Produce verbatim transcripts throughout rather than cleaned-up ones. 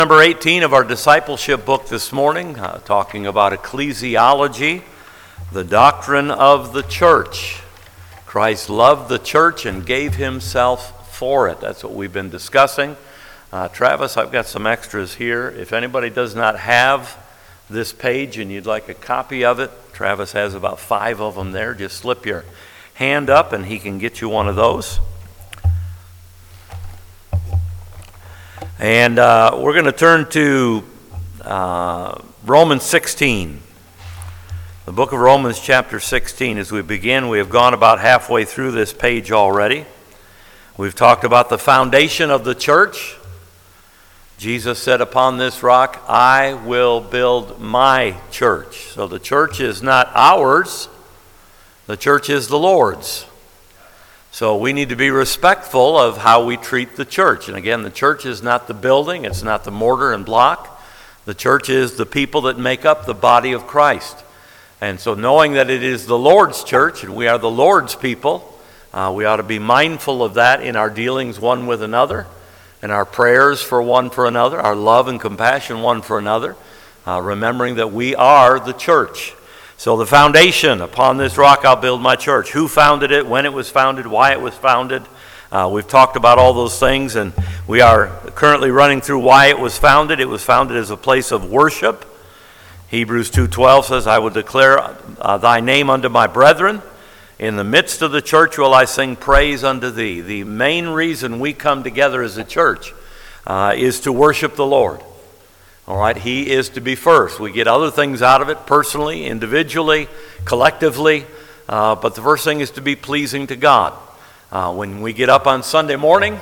Number eighteen of our discipleship book this morning, uh, talking about ecclesiology, the doctrine of the church. Christ loved the church and gave himself for it. That's what we've been discussing. Uh, Travis, I've got some extras here. If anybody does not have this page and you'd like a copy of it, Travis has about five of them there. Just slip your hand up and he can get you one of those. And uh, we're going to turn to uh, Romans sixteen. The book of Romans chapter sixteen. As we begin, we have gone about halfway through this page already. We've talked about the foundation of the church. Jesus said, upon this rock, I will build my church. So the church is not ours. The church is the Lord's. So we need to be respectful of how we treat the church. And again, the church is not the building. It's not the mortar and block. The church is the people that make up the body of Christ. And so knowing that it is the Lord's church and we are the Lord's people, uh, we ought to be mindful of that in our dealings one with another, and our prayers for one for another, our love and compassion one for another, uh, remembering that we are the church. So the foundation, upon this rock I'll build my church. Who founded it, when it was founded, why it was founded. Uh, we've talked about all those things, and we are currently running through why it was founded. It was founded as a place of worship. Hebrews two twelve says, I will declare uh, thy name unto my brethren. In the midst of the church will I sing praise unto thee. The main reason we come together as a church uh, is to worship the Lord. All right, he is to be first. We get other things out of it personally, individually, collectively, uh, but the first thing is to be pleasing to God. Uh, when we get up on Sunday morning,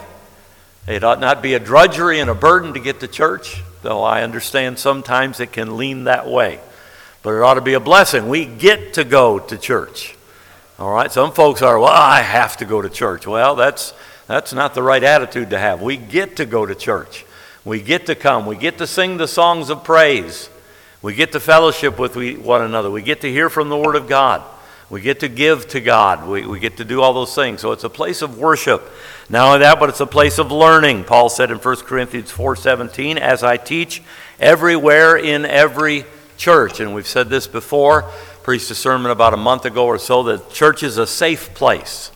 it ought not be a drudgery and a burden to get to church, though I understand sometimes it can lean that way. But it ought to be a blessing. We get to go to church. All right, some folks are, well, I have to go to church. Well, that's that's not the right attitude to have. We get to go to church. We get to come. We get to sing the songs of praise. We get to fellowship with one another. We get to hear from the Word of God. We get to give to God. We, we get to do all those things. So it's a place of worship. Not only that, but it's a place of learning. Paul said in First Corinthians four seventeen, as I teach everywhere in every church. And we've said this before, preached a sermon about a month ago or so, that church is a safe place.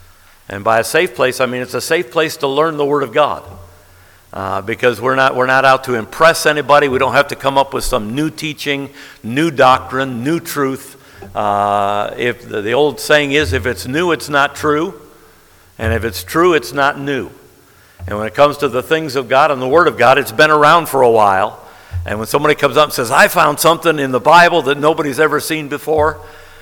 And by a safe place, I mean it's a safe place to learn the Word of God. Uh, because we're not we're not out to impress anybody. We don't have to come up with some new teaching, new doctrine, new truth. Uh, if the, the old saying is, if it's new, it's not true. And if it's true, it's not new. And when it comes to the things of God and the Word of God, it's been around for a while. And when somebody comes up and says, I found something in the Bible that nobody's ever seen before,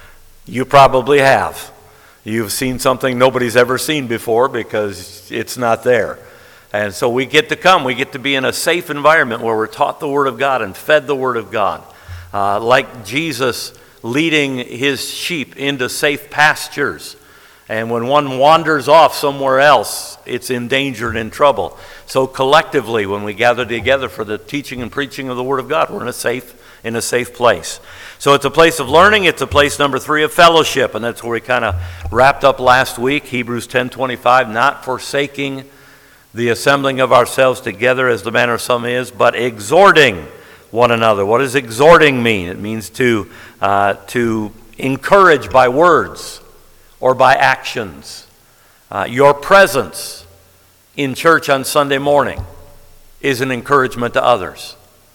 you probably have. You've seen something nobody's ever seen before because it's not there. And so we get to come. We get to be in a safe environment where we're taught the Word of God and fed the Word of God. Uh, like Jesus leading his sheep into safe pastures. And when one wanders off somewhere else, it's in danger and in trouble. So collectively, when we gather together for the teaching and preaching of the Word of God, we're in a safe, in a safe place. So it's a place of learning. It's a place, number three, of fellowship. And that's where we kind of wrapped up last week. Hebrews ten twenty-five, not forsaking the assembling of ourselves together as the manner of some is, but exhorting one another. What does exhorting mean? It means to uh, to encourage by words or by actions. Uh, your presence in church on Sunday morning is an encouragement to others.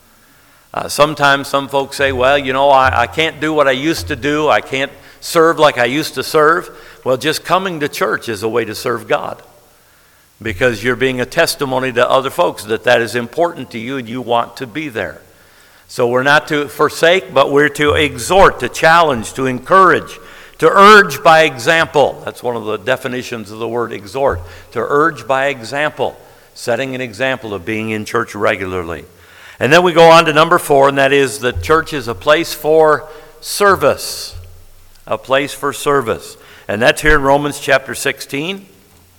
Uh, sometimes some folks say, well, you know, I, I can't do what I used to do. I can't serve like I used to serve. Well, just coming to church is a way to serve God. Because you're being a testimony to other folks that that is important to you and you want to be there. So we're not to forsake, but we're to exhort, to challenge, to encourage, to urge by example. That's one of the definitions of the word exhort. To urge by example, setting an example of being in church regularly. And then we go on to number four, and that is that church is a place for service. A place for service. And that's here in Romans chapter sixteen.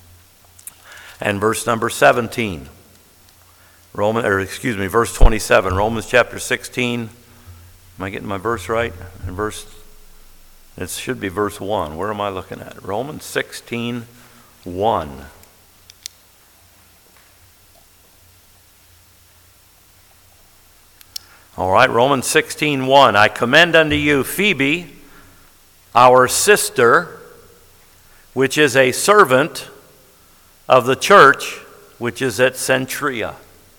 And verse number seventeen, Roman, or excuse me, verse twenty-seven, Romans chapter sixteen. Am I getting my verse right? And verse, it should be verse one. Where am I looking at? Romans sixteen, one. All right, Romans sixteen one. I commend unto you Phoebe, our sister, which is a servant of the church, which is at Cenchrea.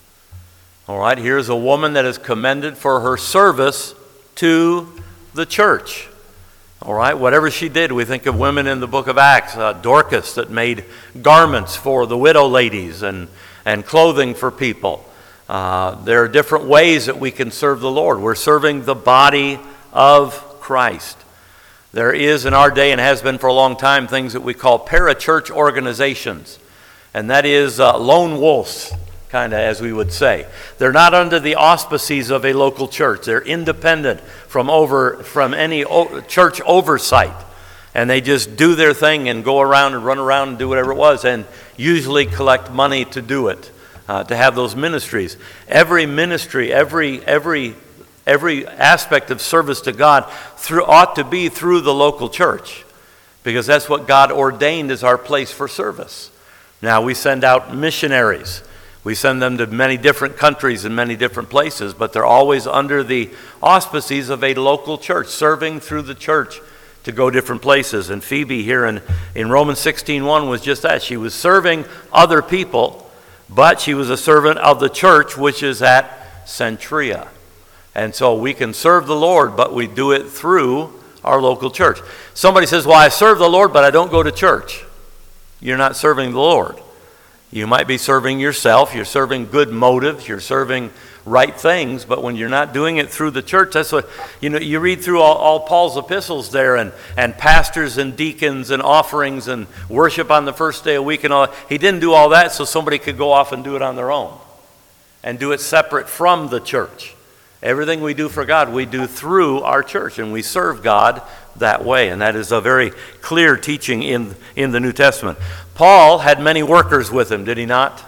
All right, here's a woman that is commended for her service to the church. All right, whatever she did, we think of women in the book of Acts, uh, Dorcas that made garments for the widow ladies and, and clothing for people. Uh, there are different ways that we can serve the Lord. We're serving the body of Christ. There is in our day and has been for a long time things that we call parachurch organizations. And that is uh, lone wolves, kind of as we would say. They're not under the auspices of a local church. They're independent from over from any o- church oversight. And they just do their thing and go around and run around and do whatever it was and usually collect money to do it. Uh, to have those ministries. Every ministry, every every every aspect of service to God through, ought to be through the local church, because that's what God ordained as our place for service. Now we send out missionaries. We send them to many different countries and many different places, but they're always under the auspices of a local church, serving through the church to go different places. And Phoebe here in, in Romans sixteen one was just that. She was serving other people, but she was a servant of the church, which is at Cenchrea. And so we can serve the Lord, but we do it through our local church. Somebody says, well, I serve the Lord, but I don't go to church. You're not serving the Lord. You might be serving yourself. You're serving good motives. You're serving right things. But when you're not doing it through the church, that's what, you know, you read through all, all Paul's epistles there, and, and pastors and deacons and offerings and worship on the first day of the week and all. He didn't do all that so somebody could go off and do it on their own and do it separate from the church. Everything we do for God, we do through our church, and we serve God that way. And that is a very clear teaching in, in the New Testament. Paul had many workers with him, did he not?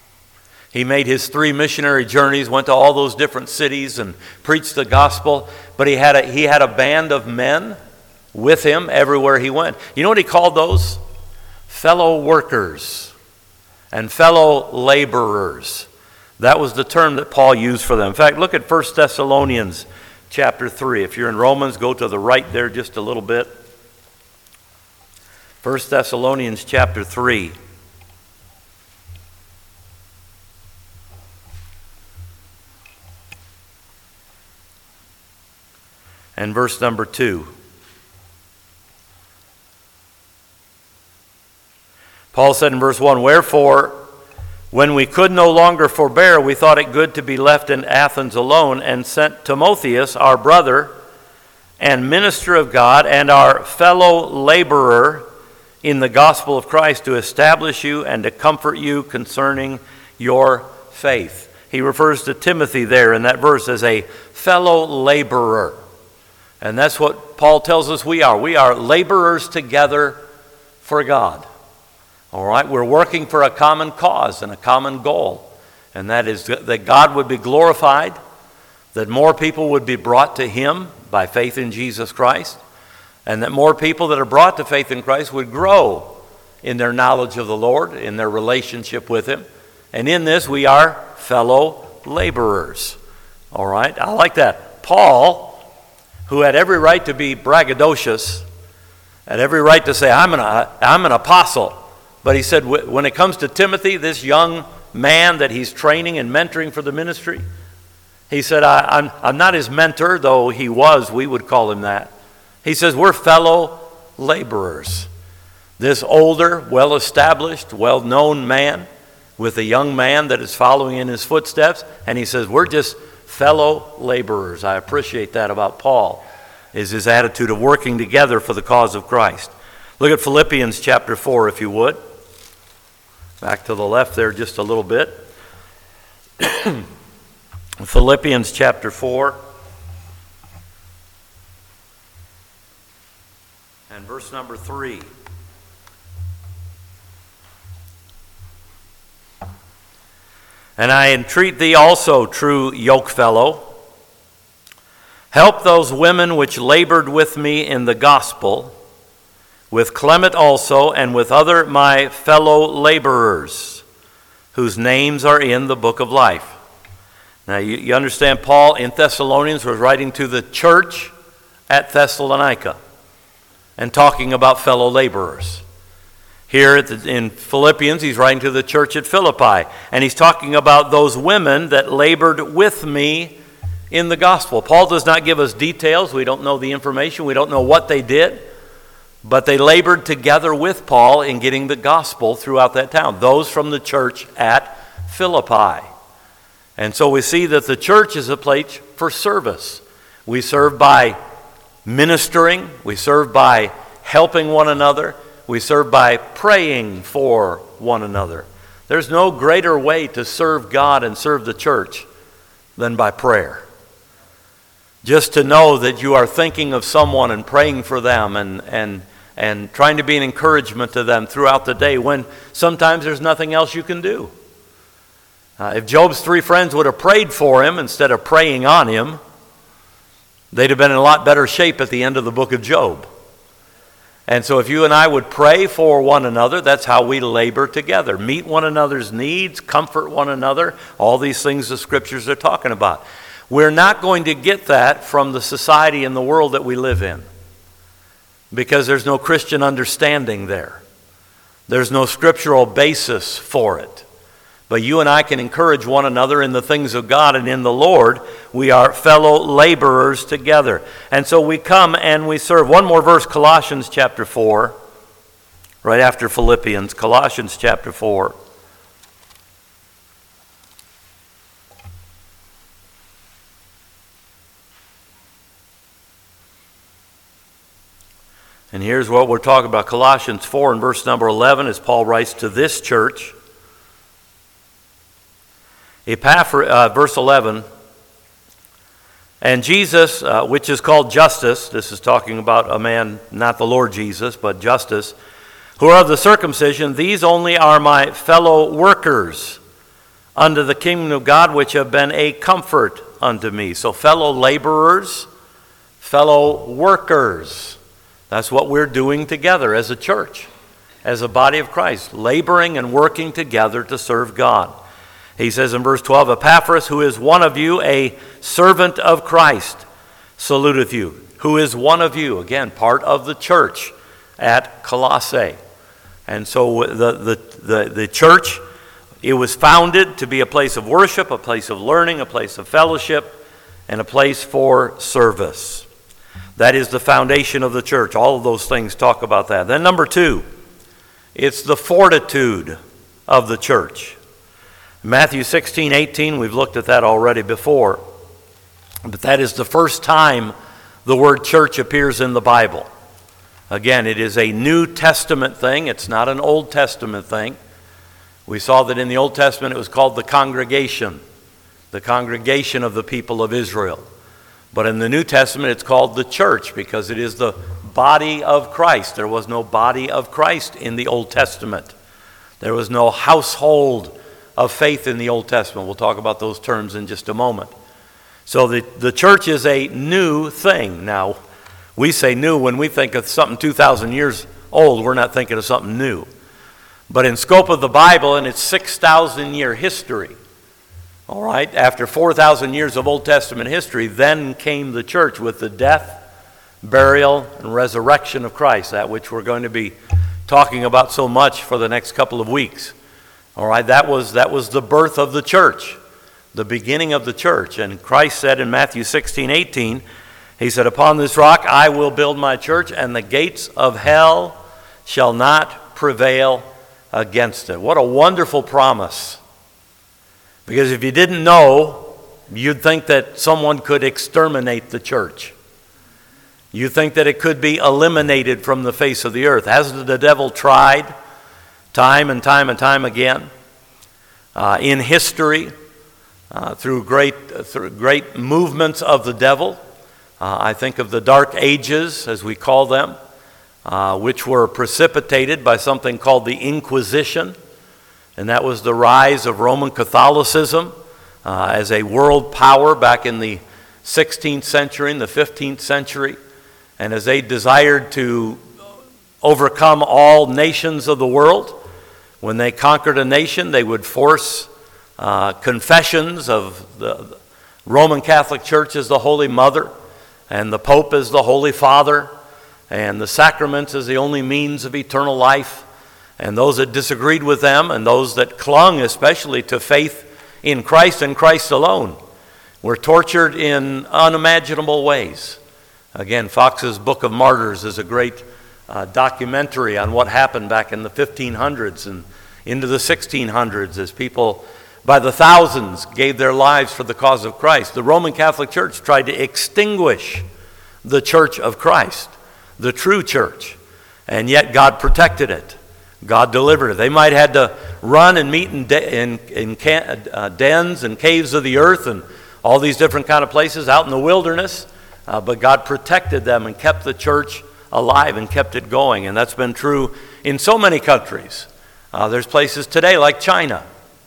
He made his three missionary journeys, went to all those different cities and preached the gospel. But he had a, he had a band of men with him everywhere he went. You know what he called those? Fellow workers and fellow laborers. That was the term that Paul used for them. In fact, look at First Thessalonians chapter three. If you're in Romans, go to the right there just a little bit. First Thessalonians chapter three. And verse number two. Paul said in verse one, wherefore, when we could no longer forbear, we thought it good to be left in Athens alone, and sent Timotheus, our brother and minister of God, and our fellow laborer in the gospel of Christ, to establish you and to comfort you concerning your faith. He refers to Timothy there in that verse as a fellow laborer. And that's what Paul tells us we are. We are laborers together for God. All right, we're working for a common cause and a common goal. And that is that God would be glorified, that more people would be brought to Him by faith in Jesus Christ, and that more people that are brought to faith in Christ would grow in their knowledge of the Lord, in their relationship with Him. And in this, we are fellow laborers. All right, I like that. Paul, who had every right to be braggadocious, had every right to say, I'm an, I'm an apostle. But he said, when it comes to Timothy, this young man that he's training and mentoring for the ministry, he said, I, I'm, I'm not his mentor, though he was, we would call him that. He says, we're fellow laborers. This older, well-established, well-known man with a young man that is following in his footsteps, and he says, we're just fellow laborers. I appreciate that about Paul, is his attitude of working together for the cause of Christ. Look at Philippians chapter four, if you would. Back to the left there just a little bit. Philippians chapter four. And verse number three. And I entreat thee also, true yokefellow, help those women which labored with me in the gospel, with Clement also, and with other my fellow laborers, whose names are in the book of life. Now, you, you understand Paul in Thessalonians was writing to the church at Thessalonica and talking about fellow laborers. Here at the, in Philippians, he's writing to the church at Philippi, and he's talking about those women that labored with me in the gospel. Paul does not give us details. We don't know the information. We don't know what they did, but they labored together with Paul in getting the gospel throughout that town, those from the church at Philippi. And so we see that the church is a place for service. We serve by ministering. We serve by helping one another. We serve by praying for one another. There's no greater way to serve God and serve the church than by prayer. Just to know that you are thinking of someone and praying for them and, and, and trying to be an encouragement to them throughout the day when sometimes there's nothing else you can do. Uh, if Job's three friends would have prayed for him instead of praying on him, they'd have been in a lot better shape at the end of the book of Job. And so if you and I would pray for one another, that's how we labor together. Meet one another's needs, comfort one another, all these things the scriptures are talking about. We're not going to get that from the society and the world that we live in because there's no Christian understanding there. There's no scriptural basis for it. But you and I can encourage one another in the things of God and in the Lord. We are fellow laborers together. And so we come and we serve. One more verse, Colossians chapter four, right after Philippians, Colossians chapter four. And here's what we're talking about. Colossians four and verse number eleven, as Paul writes to this church. Epaphras, uh, verse eleven, and Jesus, uh, which is called Justus, this is talking about a man, not the Lord Jesus, but Justus, who are of the circumcision, these only are my fellow workers unto the kingdom of God, which have been a comfort unto me. So fellow laborers, fellow workers, that's what we're doing together as a church, as a body of Christ, laboring and working together to serve God. He says in verse twelve, Epaphras, who is one of you, a servant of Christ, saluteth you. Who is one of you, again, part of the church at Colossae. And so the, the, the, the church, it was founded to be a place of worship, a place of learning, a place of fellowship, and a place for service. That is the foundation of the church. All of those things talk about that. Then number two, it's the fortitude of the church. Matthew sixteen, eighteen, we've looked at that already before. But that is the first time the word church appears in the Bible. Again, it is a New Testament thing. It's not an Old Testament thing. We saw that in the Old Testament it was called the congregation, the congregation of the people of Israel. But in the New Testament it's called the church because it is the body of Christ. There was no body of Christ in the Old Testament. There was no household of faith in the Old Testament. We'll talk about those terms in just a moment. So the, the church is a new thing. Now, we say new when we think of something two thousand years old. We're not thinking of something new. But in scope of the Bible and its six thousand year history, all right, after four thousand years of Old Testament history, then came the church with the death, burial, and resurrection of Christ, that which we're going to be talking about so much for the next couple of weeks. All right, that was that was the birth of the church, the beginning of the church. And Christ said in Matthew sixteen, eighteen, he said, upon this rock I will build my church, and the gates of hell shall not prevail against it. What a wonderful promise. Because if you didn't know, you'd think that someone could exterminate the church. You think that it could be eliminated from the face of the earth. Hasn't the devil tried time and time and time again uh, in history uh, through great uh, through great movements of the devil? Uh, I think of the Dark Ages, as we call them, uh, which were precipitated by something called the Inquisition. And that was the rise of Roman Catholicism uh, as a world power back in the sixteenth century and the fifteenth century. And as they desired to overcome all nations of the world, when they conquered a nation, they would force uh, confessions of the Roman Catholic Church as the Holy Mother, and the Pope as the Holy Father, and the sacraments as the only means of eternal life, and those that disagreed with them, and those that clung especially to faith in Christ and Christ alone, were tortured in unimaginable ways. Again, Fox's Book of Martyrs is a great uh, documentary on what happened back in the fifteen hundreds and into the sixteen hundreds as people by the thousands gave their lives for the cause of Christ. The Roman Catholic Church tried to extinguish the Church of Christ, the true church, and yet God protected it. God delivered it. They might have had to run and meet in, de- in, in can- uh, dens and caves of the earth and all these different kind of places out in the wilderness, uh, but God protected them and kept the church alive and kept it going, and that's been true in so many countries. Uh, there's places today like China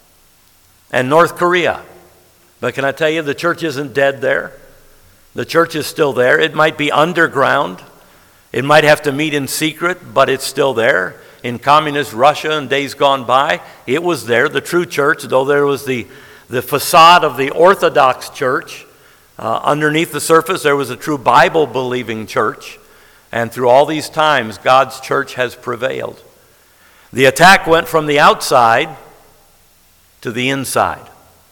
and North Korea, but can I tell you, the church isn't dead there. The church is still there. It might be underground. It might have to meet in secret, but it's still there. In communist Russia in days gone by, it was there, the true church, though there was the, the facade of the Orthodox church. Uh, underneath the surface, there was a true Bible-believing church. And through all these times, God's church has prevailed. The attack went from the outside to the inside.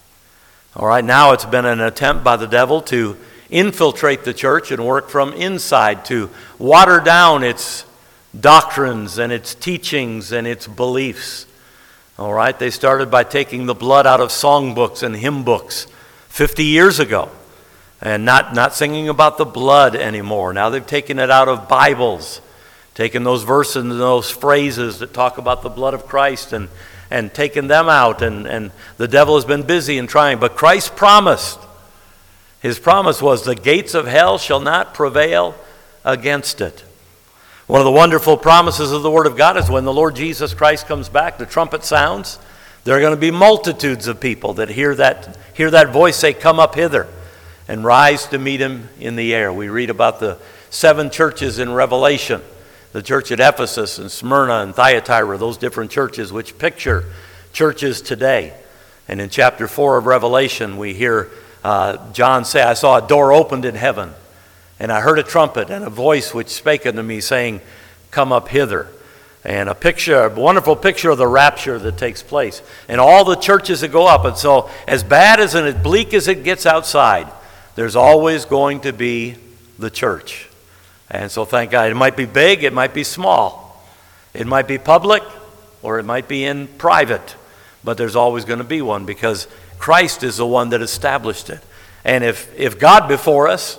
All right, now it's been an attempt by the devil to infiltrate the church and work from inside to water down its doctrines and its teachings and its beliefs. All right, they started by taking the blood out of songbooks and hymn books fifty years ago and not, not singing about the blood anymore. Now they've taken it out of Bibles, taken those verses and those phrases that talk about the blood of Christ and, and taken them out, and, and the devil has been busy in trying. But Christ promised, his promise was, the gates of hell shall not prevail against it. One of the wonderful promises of the Word of God is when the Lord Jesus Christ comes back, the trumpet sounds, there are going to be multitudes of people that hear that, hear that voice say, "Come up hither," and rise to meet him in the air. We read about the seven churches in Revelation, the church at Ephesus and Smyrna and Thyatira, those different churches which picture churches today. And in chapter four of Revelation, we hear uh, John say, "I saw a door opened in heaven, and I heard a trumpet and a voice which spake unto me, saying, Come up hither." And a picture, a wonderful picture of the rapture that takes place. And all the churches that go up. And so as bad as and as bleak as it gets outside, there's always going to be the church. And so thank God. It might be big, it might be small. It might be public, or it might be in private. But there's always going to be one, because Christ is the one that established it. And if, if God before us,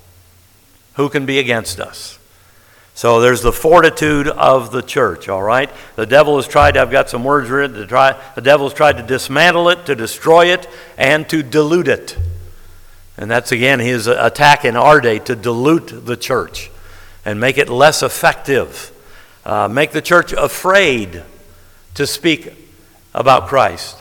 who can be against us? So there's the fortitude of the church, all right? The devil has tried, I've got some words written, to try, the devil has tried to dismantle it, to destroy it, and to dilute it. And that's, again, his attack in our day, to dilute the church and make it less effective. Uh, make the church afraid to speak about Christ.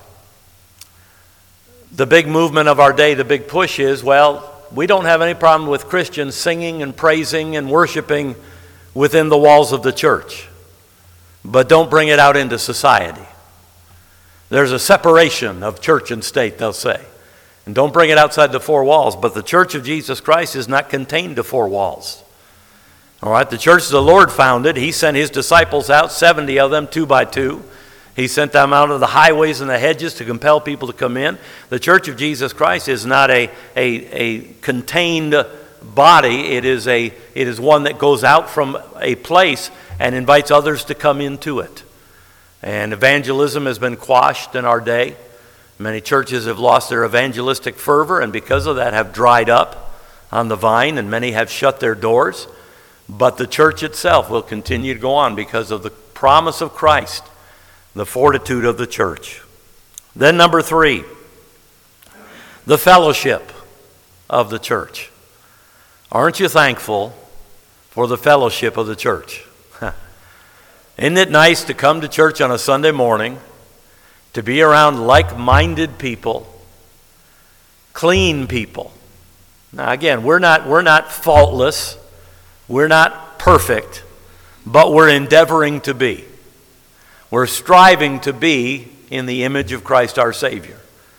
The big movement of our day, the big push is, well, we don't have any problem with Christians singing and praising and worshiping within the walls of the church, but don't bring it out into society. There's a separation of church and state, they'll say, and don't bring it outside the four walls. But the church of Jesus Christ is not contained to four walls. All right, the church the Lord founded, he sent his disciples out, seventy of them, two by two. He sent them out of the highways and the hedges to compel people to come in. The church of Jesus Christ is not a, a, a contained body. It is a it is one that goes out from a place and invites others to come into it. And evangelism has been quashed in our day. Many churches have lost their evangelistic fervor, and because of that have dried up on the vine, and many have shut their doors. But the church itself will continue to go on because of the promise of Christ, the fortitude of the church. Then number three, the fellowship of the church. Aren't you thankful for the fellowship of the church? Isn't it nice to come to church on a Sunday morning, to be around like-minded people, clean people? Now again, we're not, we're not faultless, we're not perfect, but we're endeavoring to be. We're striving to be in the image of Christ our Savior.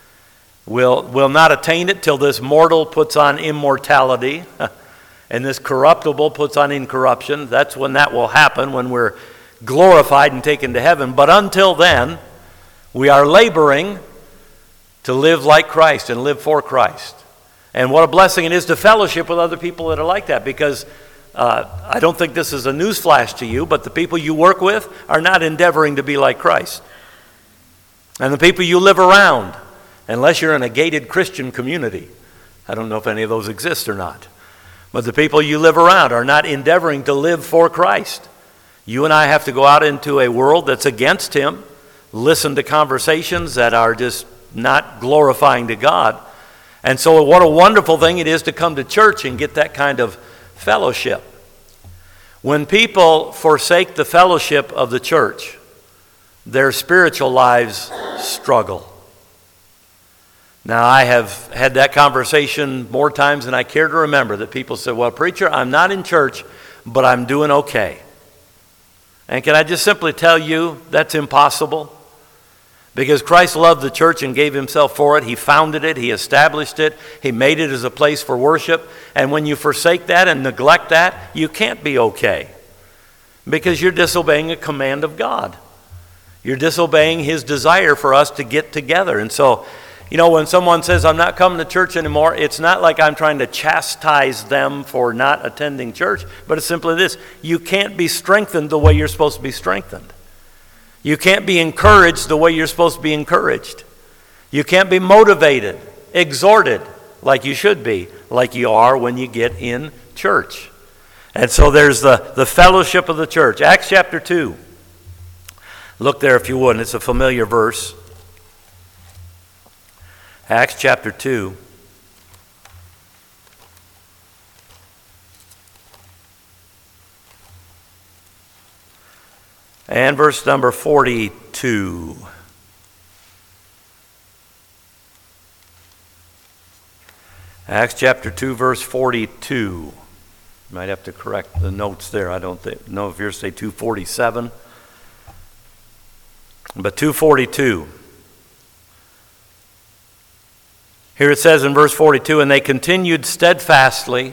We'll, we'll not attain it till this mortal puts on immortality and this corruptible puts on incorruption. That's when that will happen, when we're glorified and taken to heaven. But until then, we are laboring to live like Christ and live for Christ. And what a blessing it is to fellowship with other people that are like that, because uh, I don't think this is a newsflash to you, but the people you work with are not endeavoring to be like Christ. And the people you live around, unless you're in a gated Christian community, I don't know if any of those exist or not, but the people you live around are not endeavoring to live for Christ. You and I have to go out into a world that's against Him, listen to conversations that are just not glorifying to God. And so what a wonderful thing it is to come to church and get that kind of fellowship. When people forsake the fellowship of the church, their spiritual lives struggle. Now, I have had that conversation more times than I care to remember, that people say, well, preacher, I'm not in church, but I'm doing okay. And can I just simply tell you, that's impossible? Because Christ loved the church and gave Himself for it. He founded it. He established it. He made it as a place for worship. And when you forsake that and neglect that, you can't be okay. Because you're disobeying a command of God. You're disobeying His desire for us to get together. And so, you know, when someone says, I'm not coming to church anymore, it's not like I'm trying to chastise them for not attending church, but it's simply this: you can't be strengthened the way you're supposed to be strengthened. You can't be encouraged the way you're supposed to be encouraged. You can't be motivated, exhorted like you should be, like you are when you get in church. And so there's the, the fellowship of the church. Acts chapter two. Look there if you would, and it's a familiar verse. Acts chapter two. And verse number forty-two. Acts chapter two, verse forty-two. You might have to correct the notes there. I don't th- know if yours say two forty-seven. But two forty-two. Here it says in verse forty-two, and they continued steadfastly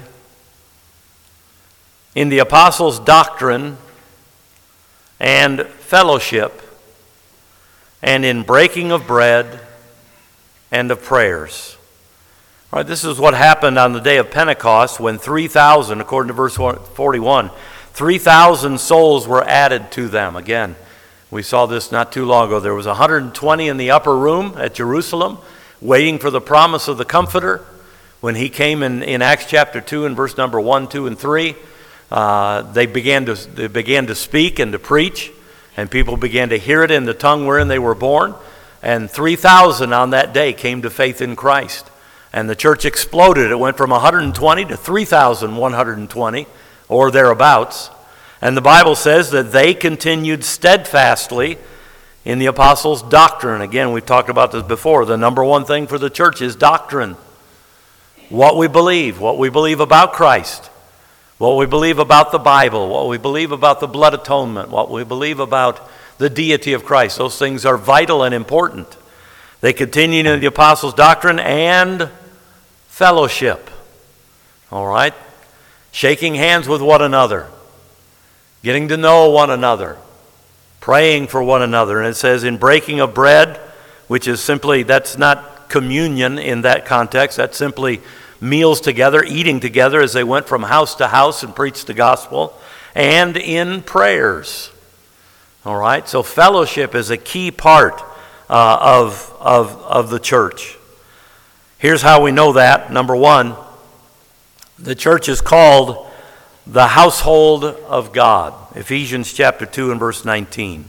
in the apostles' doctrine and fellowship, and in breaking of bread and of prayers. All right, this is what happened on the day of Pentecost when three thousand, according to verse forty-one, three thousand souls were added to them. Again, we saw this not too long ago. There was one hundred twenty in the upper room at Jerusalem, waiting for the promise of the Comforter. When He came in, in Acts chapter two and verse number one, two, and three, uh, they began to they began to speak and to preach, and people began to hear it in the tongue wherein they were born. And three thousand on that day came to faith in Christ. And the church exploded. It went from one hundred twenty to three thousand one hundred twenty, or thereabouts. And the Bible says that they continued steadfastly in the apostles' doctrine. Again, we've talked about this before. The number one thing for the church is doctrine. What we believe, what we believe about Christ, what we believe about the Bible, what we believe about the blood atonement, what we believe about the deity of Christ. Those things are vital and important. They continued in the apostles' doctrine and fellowship. All right? Shaking hands with one another. Getting to know one another. Praying for one another. And it says in breaking of bread, which is simply, that's not communion in that context. That's simply meals together, eating together as they went from house to house and preached the gospel. And in prayers. All right? So fellowship is a key part uh, of, of, of the church. Here's how we know that. Number one, the church is called the household of God. Ephesians chapter two and verse nineteen.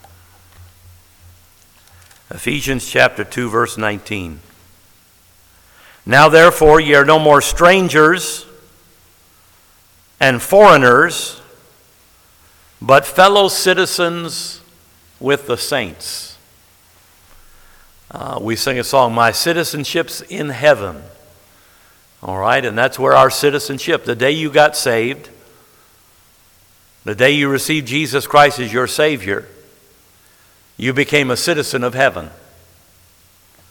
Ephesians chapter two, verse nineteen. Now therefore ye are no more strangers and foreigners, but fellow citizens with the saints. Uh, we sing a song, My Citizenship's in Heaven. All right, and that's where our citizenship, the day you got saved, the day you received Jesus Christ as your Savior, you became a citizen of heaven.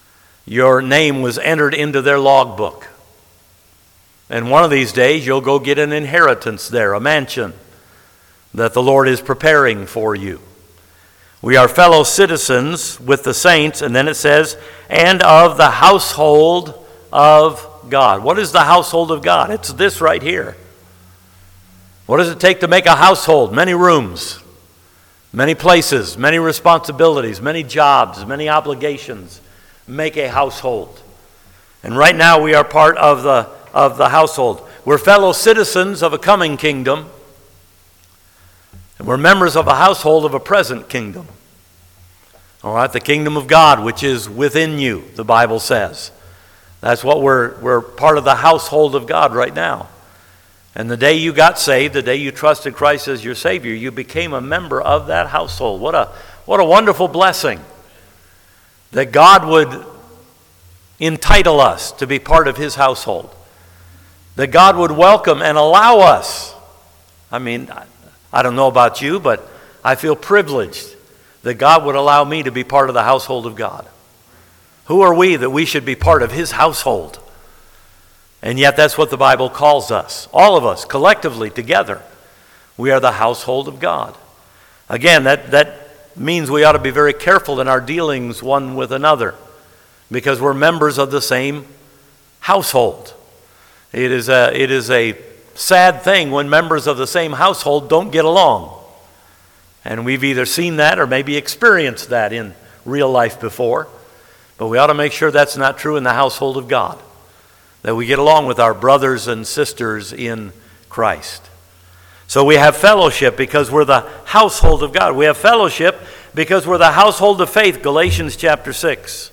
your name was entered into their logbook. And one of these days you'll go get an inheritance there, a mansion that the Lord is preparing for you. We are fellow citizens with the saints, and then it says, and of the household of God. What is the household of God? It's this right here. What does it take to make a household? Many rooms, many places, many responsibilities, many jobs, many obligations make a household. And right now we are part of the, of the household. We're fellow citizens of a coming kingdom, and we're members of a household of a present kingdom. All right, the kingdom of God, which is within you, the Bible says. That's what we're, we're part of the household of God right now. And the day you got saved, the day you trusted Christ as your Savior, you became a member of that household. What a, what a wonderful blessing that God would entitle us to be part of His household. That God would welcome and allow us. I mean, I don't know about you, but I feel privileged that God would allow me to be part of the household of God. Who are we that we should be part of His household? And yet that's what the Bible calls us. All of us, collectively, together, we are the household of God. Again, that, that means we ought to be very careful in our dealings one with another, because we're members of the same household. It is a, it is a sad thing when members of the same household don't get along. And we've either seen that or maybe experienced that in real life before. But we ought to make sure that's not true in the household of God, that we get along with our brothers and sisters in Christ. So we have fellowship because we're the household of God. We have fellowship because we're the household of faith, Galatians chapter six.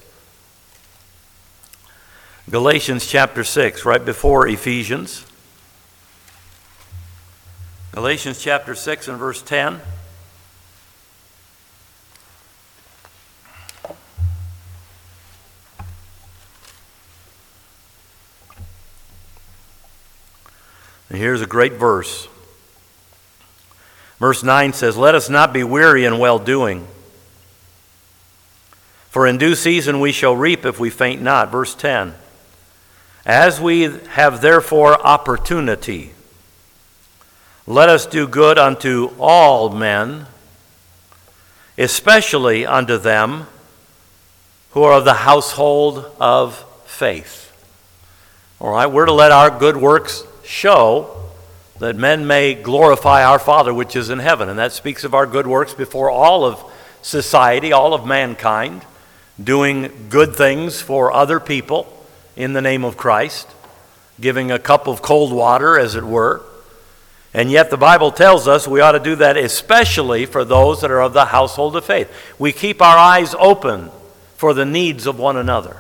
Galatians chapter six, right before Ephesians. Galatians chapter six and verse ten. And here's a great verse. Verse nine says, let us not be weary in well-doing, for in due season we shall reap if we faint not. Verse ten, as we have therefore opportunity, let us do good unto all men, especially unto them who are of the household of faith. All right, we're to let our good works show that men may glorify our Father which is in heaven. And that speaks of our good works before all of society, all of mankind, doing good things for other people in the name of Christ, giving a cup of cold water, as it were. And yet the Bible tells us we ought to do that especially for those that are of the household of faith. We keep our eyes open for the needs of one another.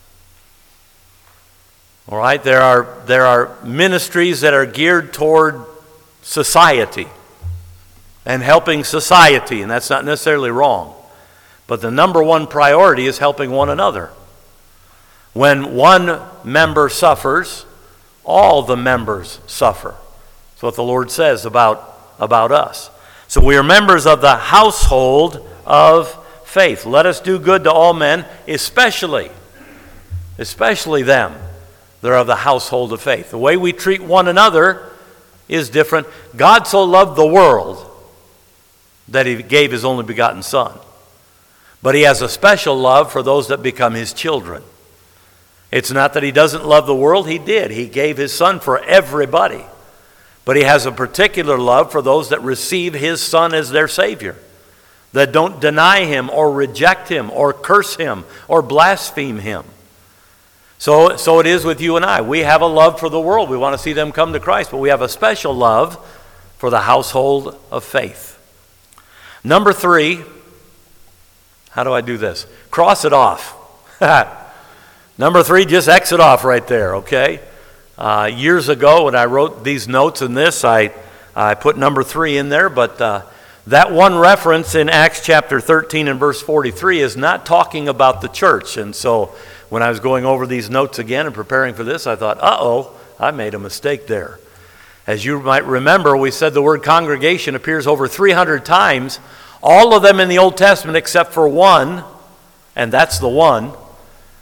All right, there are, there are ministries that are geared toward society and helping society, and that's not necessarily wrong. But the number one priority is helping one another. When one member suffers, all the members suffer. That's what the Lord says about, about us. So we are members of the household of faith. Let us do good to all men, especially, especially them. They're of the household of faith. The way we treat one another is different. God so loved the world that He gave His only begotten Son. But He has a special love for those that become His children. It's not that He doesn't love the world. He did. He gave His Son for everybody. But He has a particular love for those that receive His Son as their Savior, that don't deny Him or reject Him or curse Him or blaspheme Him. So, so it is with you and I. We have a love for the world. We want to see them come to Christ, but we have a special love for the household of faith. Number three, how do I do this? Cross it off. Number three, just X it off right there, okay? Uh, years ago when I wrote these notes in this, I, I put number three in there, but uh, that one reference in Acts chapter thirteen and verse forty-three is not talking about the church. And so when I was going over these notes again and preparing for this, I thought, uh-oh, I made a mistake there. As you might remember, we said the word congregation appears over three hundred times, all of them in the Old Testament except for one, and that's the one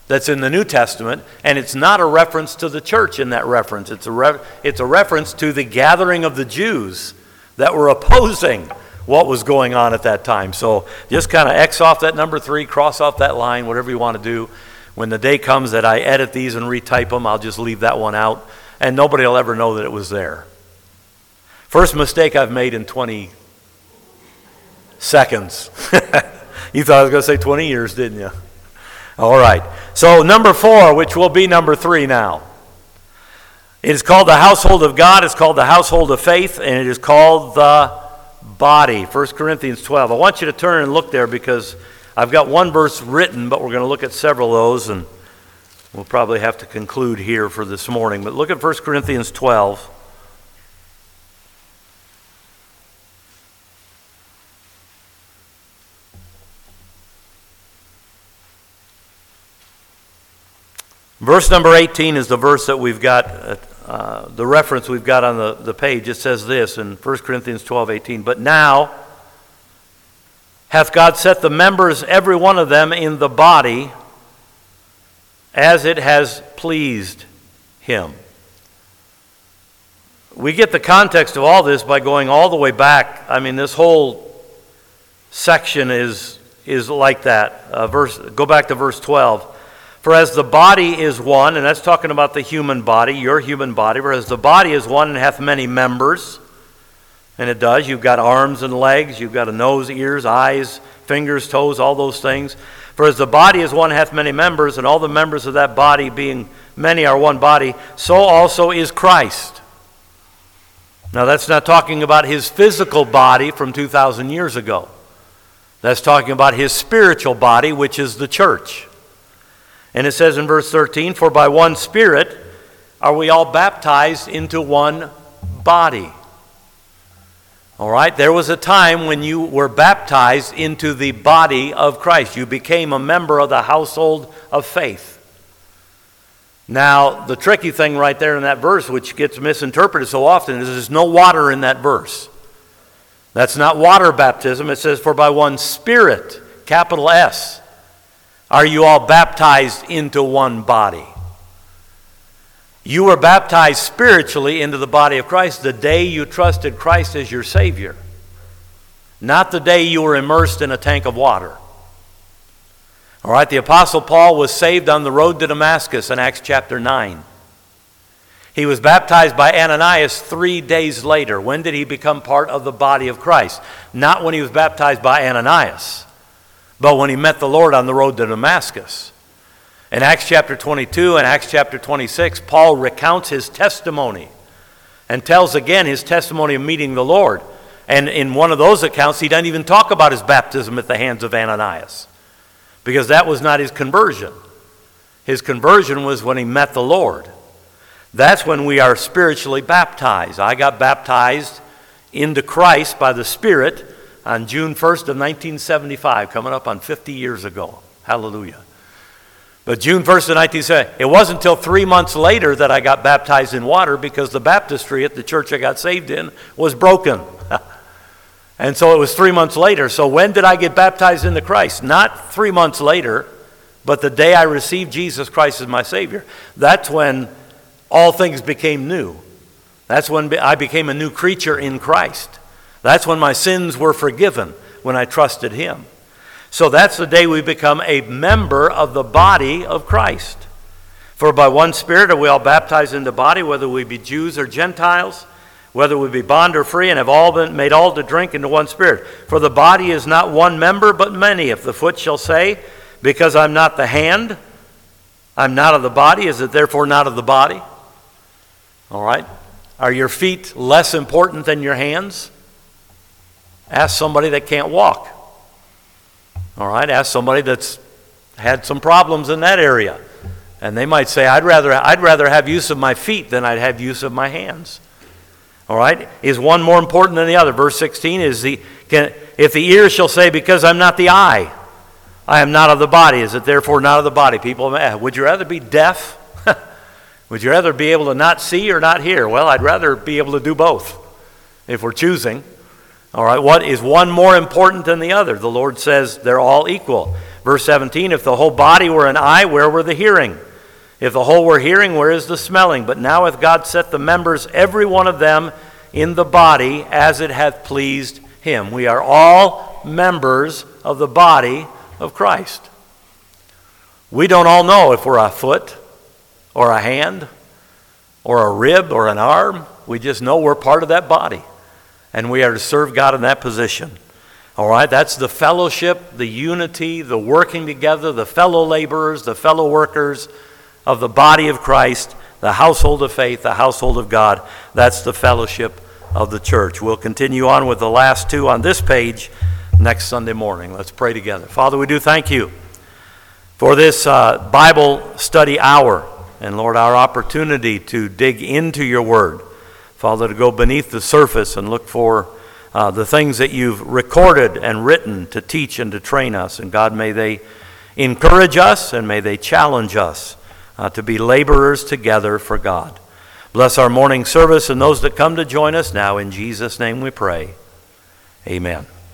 that's in the New Testament, and it's not a reference to the church in that reference. It's a, re- it's a reference to the gathering of the Jews that were opposing what was going on at that time. So just kind of X off that number three, cross off that line, whatever you want to do. When the day comes that I edit these and retype them, I'll just leave that one out, and nobody will ever know that it was there. First mistake I've made in twenty seconds. You thought I was going to say twenty years, didn't you? All right. So number four, which will be number three now. It is called the household of God. It's called the household of faith, and it is called the body. First Corinthians twelve. I want you to turn and look there because I've got one verse written, but we're going to look at several of those, and we'll probably have to conclude here for this morning. But look at First Corinthians twelve. Verse number eighteen is the verse that we've got, uh, the reference we've got on the, the page. It says this in First Corinthians twelve eighteen. But now hath God set the members, every one of them, in the body as it has pleased him. We get the context of all this by going all the way back. I mean, this whole section is, is like that. Uh, verse, go back to verse twelve. For as the body is one, and that's talking about the human body, your human body, for as the body is one and hath many members, and it does, you've got arms and legs, you've got a nose, ears, eyes, fingers, toes, all those things. For as the body is one, hath many members, and all the members of that body, being many, are one body, so also is Christ. Now that's not talking about his physical body from two thousand years ago. That's talking about his spiritual body, which is the church. And it says in verse thirteen, for by one Spirit are we all baptized into one body. All right, there was a time when you were baptized into the body of Christ. You became a member of the household of faith. Now, the tricky thing right there in that verse, which gets misinterpreted so often, is there's no water in that verse. That's not water baptism. It says, for by one Spirit, capital S, are you all baptized into one body? You were baptized spiritually into the body of Christ the day you trusted Christ as your Savior, not the day you were immersed in a tank of water. All right, the Apostle Paul was saved on the road to Damascus in Acts chapter nine. He was baptized by Ananias three days later. When did he become part of the body of Christ? Not when he was baptized by Ananias, but when he met the Lord on the road to Damascus. In Acts chapter twenty-two and Acts chapter twenty-six, Paul recounts his testimony and tells again his testimony of meeting the Lord. And in one of those accounts, he doesn't even talk about his baptism at the hands of Ananias, because that was not his conversion. His conversion was when he met the Lord. That's when we are spiritually baptized. I got baptized into Christ by the Spirit on June first of nineteen seventy-five, coming up on fifty years ago. Hallelujah. But June first of nineteen seventy, it wasn't until three months later that I got baptized in water, because the baptistry at the church I got saved in was broken. And so it was three months later. So when did I get baptized into Christ? Not three months later, but the day I received Jesus Christ as my Savior. That's when all things became new. That's when I became a new creature in Christ. That's when my sins were forgiven, when I trusted Him. So that's the day we become a member of the body of Christ. For by one Spirit are we all baptized into body, whether we be Jews or Gentiles, whether we be bond or free, and have all been made all to drink into one Spirit. For the body is not one member, but many. If the foot shall say, because I'm not the hand, I'm not of the body, is it therefore not of the body? All right. Are your feet less important than your hands? Ask somebody that can't walk. All right, ask somebody that's had some problems in that area. And they might say, I'd rather, I'd rather have use of my feet than I'd have use of my hands. All right, is one more important than the other? Verse sixteen is, the can, if the ear shall say, because I'm not the eye, I am not of the body, is it therefore not of the body? People, would you rather be deaf? Would you rather be able to not see or not hear? Well, I'd rather be able to do both if we're choosing. All right, what is one more important than the other? The Lord says they're all equal. Verse seventeen, if the whole body were an eye, where were the hearing? If the whole were hearing, where is the smelling? But now hath God set the members, every one of them, in the body, as it hath pleased him. We are all members of the body of Christ. We don't all know if we're a foot, or a hand, or a rib, or an arm. We just know we're part of that body. And we are to serve God in that position. All right, that's the fellowship, the unity, the working together, the fellow laborers, the fellow workers of the body of Christ, the household of faith, the household of God. That's the fellowship of the church. We'll continue on with the last two on this page next Sunday morning. Let's pray together. Father, we do thank you for this uh, Bible study hour. And Lord, our opportunity to dig into your word. Father, to go beneath the surface and look for uh, the things that you've recorded and written to teach and to train us. And God, may they encourage us and may they challenge us uh, to be laborers together for God. Bless our morning service and those that come to join us now. In Jesus' name we pray. Amen.